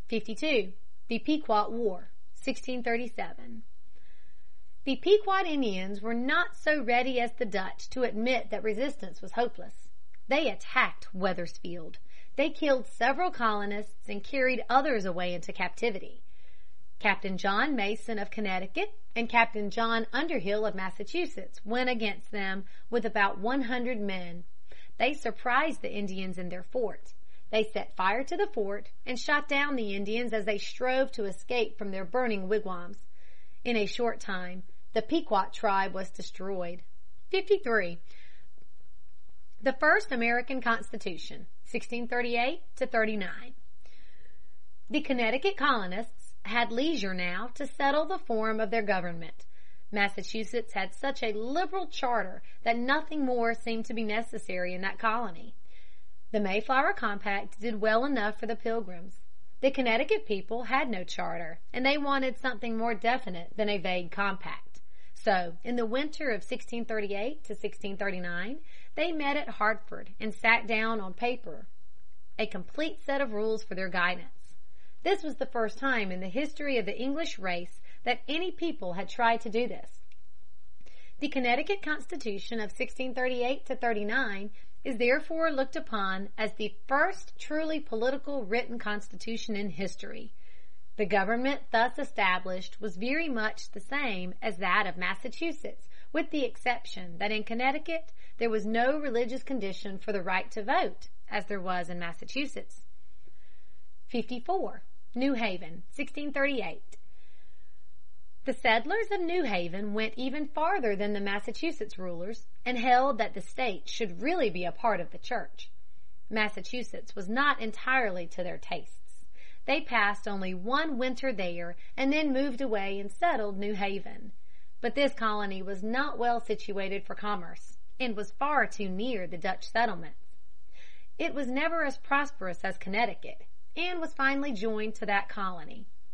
52. The Pequot War, 1637. The Pequot Indians were not so ready as the Dutch to admit that resistance was hopeless. They attacked Wethersfield. They killed several colonists and carried others away into captivity. Captain John Mason of Connecticut and Captain John Underhill of Massachusetts went against them with about 100 men. They surprised the Indians in their fort. They set fire to the fort and shot down the Indians as they strove to escape from their burning wigwams. In a short time, the Pequot tribe was destroyed. 53. The first American Constitution, 1638 to 39. The Connecticut colonists had leisure now to settle the form of their government. Massachusetts had such a liberal charter that nothing more seemed to be necessary in that colony. The Mayflower Compact did well enough for the Pilgrims. The Connecticut people had no charter, and they wanted something more definite than a vague compact. So, in the winter of 1638 to 1639, they met at Hartford and sat down on paper a complete set of rules for their guidance. This was the first time in the history of the English race that any people had tried to do this. The Connecticut Constitution of 1638 to 39 is therefore looked upon as the first truly political written constitution in history. The government thus established was very much the same as that of Massachusetts, with the exception that in Connecticut there was no religious condition for the right to vote, as there was in Massachusetts. 54. New Haven, 1638. The settlers of New Haven went even farther than the Massachusetts rulers and held that the state should really be a part of the church. Massachusetts was not entirely to their tastes. They passed only one winter there and then moved away and settled New Haven. But this colony was not well situated for commerce and was far too near the Dutch settlements. It was never as prosperous as Connecticut and was finally joined to that colony.